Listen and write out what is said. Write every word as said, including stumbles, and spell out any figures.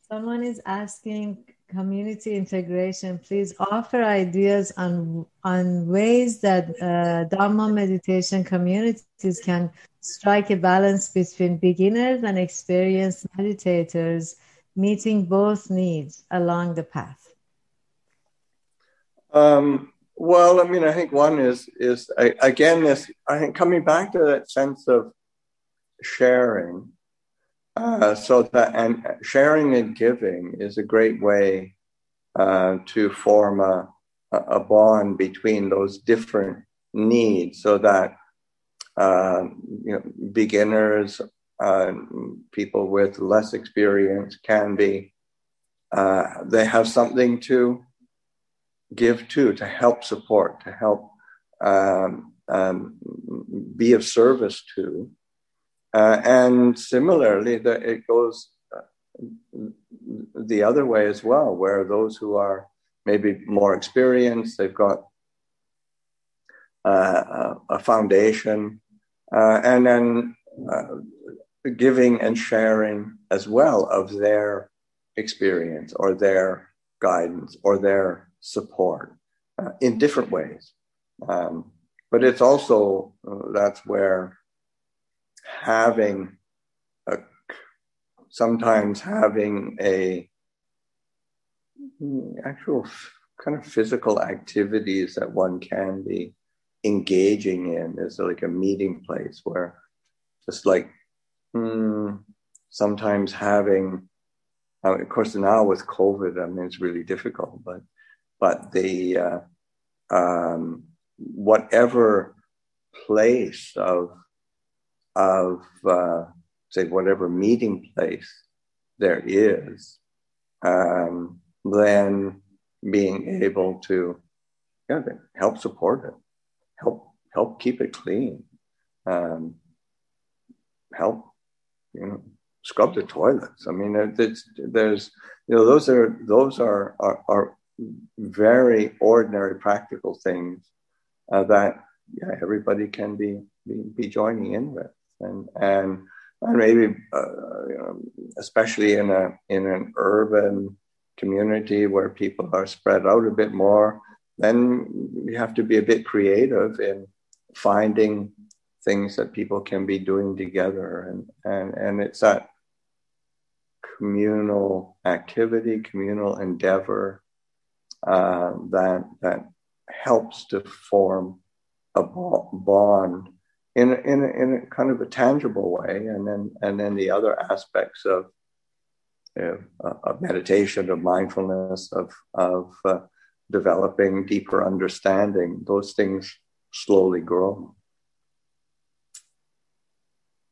Someone is asking community integration. Please offer ideas on on ways that uh, Dharma meditation communities can strike a balance between beginners and experienced meditators, meeting both needs along the path. Um, well, I mean, I think one is is again this. I think coming back to that sense of sharing. Uh, so that and sharing and giving is a great way uh, to form a, a bond between those different needs, so that uh, you know, beginners, uh, people with less experience can be, uh, they have something to give to, to help support, to help um, um, be of service to. Uh, and similarly, the, it goes the other way as well, where those who are maybe more experienced, they've got uh, a foundation, uh, and then uh, giving and sharing as well of their experience or their guidance or their support uh, in different ways. Um, but it's also, uh, that's where having a, sometimes having a actual kind of physical activities that one can be engaging in is like a meeting place where just like hmm, sometimes having, uh, of course now with COVID, I mean, it's really difficult, but but the uh, um, whatever place of of uh, say whatever meeting place there is, um, then being able to yeah, help support it, help help keep it clean, um, help you know scrub the toilets. I mean, it's, there's you know those are those are are, are very ordinary practical things uh, that yeah everybody can be, be be joining in with, and and and maybe uh, you know, especially in a in an urban community where people are spread out a bit more, then you have to be a bit creative in finding things that people can be doing together, and and and it's that communal activity, communal endeavor uh, that that helps to form a bond in a, in a, in a kind of a tangible way, and then and then the other aspects of uh, of meditation, of mindfulness, of of uh, developing deeper understanding, those things slowly grow.